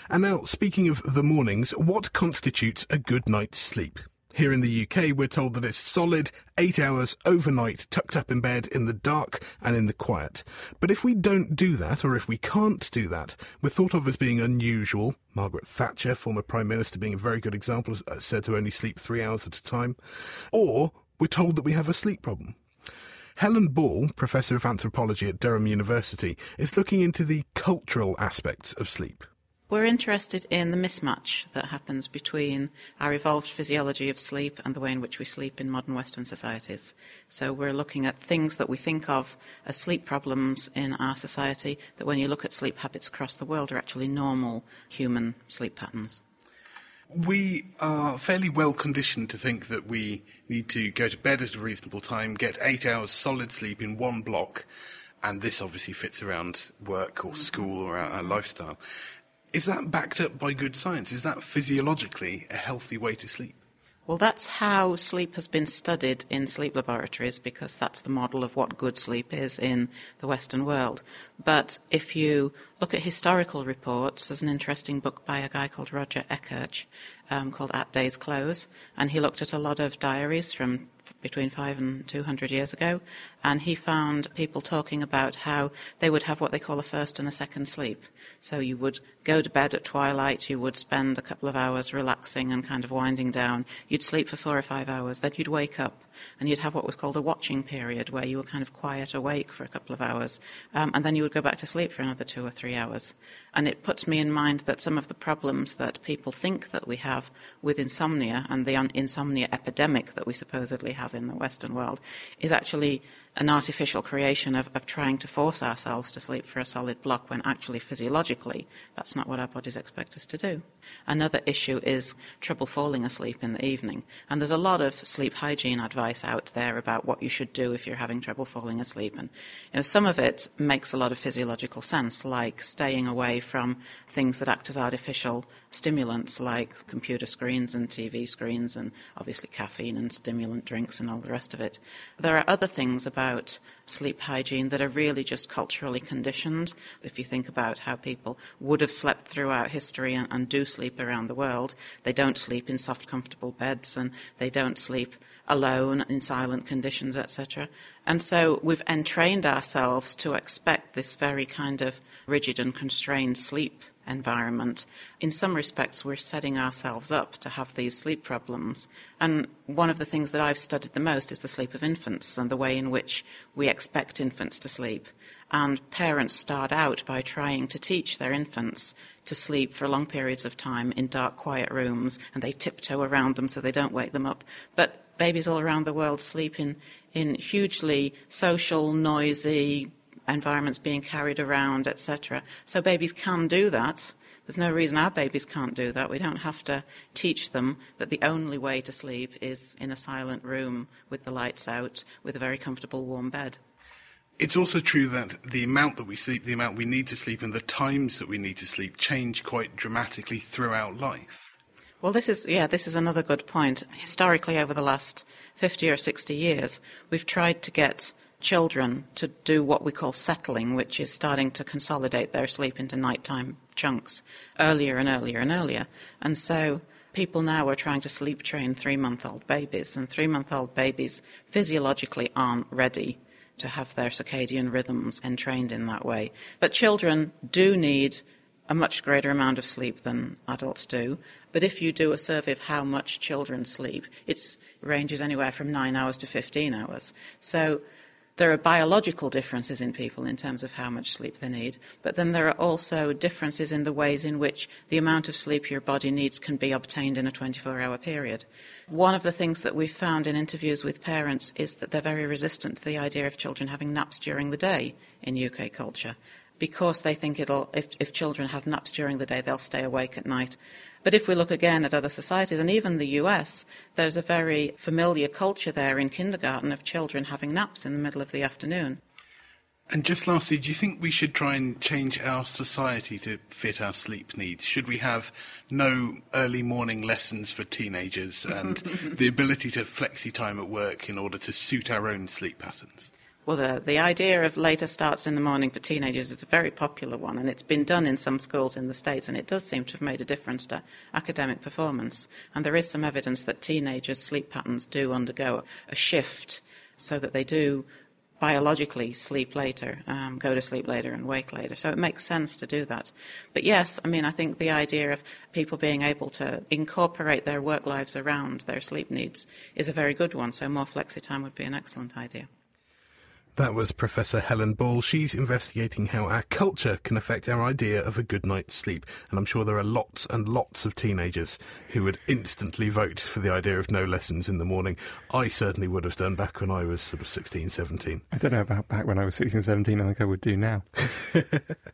And now, speaking of the mornings, what constitutes a good night's sleep? Here in the UK, we're told that it's solid 8 hours overnight, tucked up in bed in the dark and in the quiet. But if we don't do that, or if we can't do that, we're thought of as being unusual. Margaret Thatcher, former Prime Minister, being a very good example, said to only sleep 3 hours at a time. Or we're told that we have a sleep problem. Helen Ball, Professor of Anthropology at Durham University, is looking into the cultural aspects of sleep. We're interested in the mismatch that happens between our evolved physiology of sleep and the way in which we sleep in modern Western societies. So we're looking at things that we think of as sleep problems in our society that when you look at sleep habits across the world are actually normal human sleep patterns. We are fairly well conditioned to think that we need to go to bed at a reasonable time, get 8 hours solid sleep in one block, and this obviously fits around work or school or our lifestyle. Is that backed up by good science? Is that physiologically a healthy way to sleep? Well, that's how sleep has been studied in sleep laboratories, because that's the model of what good sleep is in the Western world. But if you look at historical reports, there's an interesting book by a guy called Roger Ekirch called At Day's Close, and he looked at a lot of diaries from between 500 and 200 years ago, and he found people talking about how they would have what they call a first and a second sleep. So you would go to bed at twilight, you would spend a couple of hours relaxing and kind of winding down, you'd sleep for 4 or 5 hours, then you'd wake up, and you'd have what was called a watching period, where you were kind of quiet awake for a couple of hours, and then you would go back to sleep for another 2 or 3 hours. And it puts me in mind that some of the problems that people think that we have with insomnia, and the insomnia epidemic that we supposedly have in the Western world, is actually an artificial creation of trying to force ourselves to sleep for a solid block, when actually physiologically that's not what our bodies expect us to do. Another issue is trouble falling asleep in the evening, and there's a lot of sleep hygiene advice out there about what you should do if you're having trouble falling asleep, and some of it makes a lot of physiological sense, like staying away from things that act as artificial stimulants like computer screens and TV screens, and obviously caffeine and stimulant drinks and all the rest of it. There are other things about sleep hygiene that are really just culturally conditioned. If you think about how people would have slept throughout history and do sleep around the world, they don't sleep in soft, comfortable beds, and they don't sleep alone in silent conditions, etc. And so we've entrained ourselves to expect this very kind of rigid and constrained sleep environment. In some respects, we're setting ourselves up to have these sleep problems. And one of the things that I've studied the most is the sleep of infants and the way in which we expect infants to sleep. And parents start out by trying to teach their infants to sleep for long periods of time in dark, quiet rooms, and they tiptoe around them so they don't wake them up. But babies all around the world sleep in hugely social, noisy environments, being carried around, etc. So babies can do that. There's no reason our babies can't do that. We don't have to teach them that the only way to sleep is in a silent room with the lights out, with a very comfortable, warm bed. It's also true that the amount that we sleep, the amount we need to sleep, and the times that we need to sleep change quite dramatically throughout life. Well, this is another good point. Historically, over the last 50 or 60 years, we've tried to get children to do what we call settling, which is starting to consolidate their sleep into nighttime chunks earlier and earlier and earlier. And so people now are trying to sleep train 3-month-old babies, and 3-month-old babies physiologically aren't ready to have their circadian rhythms entrained in that way. But children do need a much greater amount of sleep than adults do. But if you do a survey of how much children sleep, it ranges anywhere from 9 hours to 15 hours. So there are biological differences in people in terms of how much sleep they need, but then there are also differences in the ways in which the amount of sleep your body needs can be obtained in a 24-hour period. One of the things that we've found in interviews with parents is that they're very resistant to the idea of children having naps during the day in UK culture, because they think if children have naps during the day, they'll stay awake at night. But if we look again at other societies, and even the US, there's a very familiar culture there in kindergarten of children having naps in the middle of the afternoon. And just lastly, do you think we should try and change our society to fit our sleep needs? Should we have no early morning lessons for teenagers and the ability to flexi time at work in order to suit our own sleep patterns? Well, the idea of later starts in the morning for teenagers is a very popular one, and it's been done in some schools in the States, and it does seem to have made a difference to academic performance. And there is some evidence that teenagers' sleep patterns do undergo a shift so that they do biologically sleep later, go to sleep later and wake later. So it makes sense to do that. But yes, I mean, I think the idea of people being able to incorporate their work lives around their sleep needs is a very good one. So more flexi time would be an excellent idea. That was Professor Helen Ball. She's investigating how our culture can affect our idea of a good night's sleep. And I'm sure there are lots and lots of teenagers who would instantly vote for the idea of no lessons in the morning. I certainly would have done back when I was sort of 16, 17. I don't know about back when I was 16, 17. I think I would do now.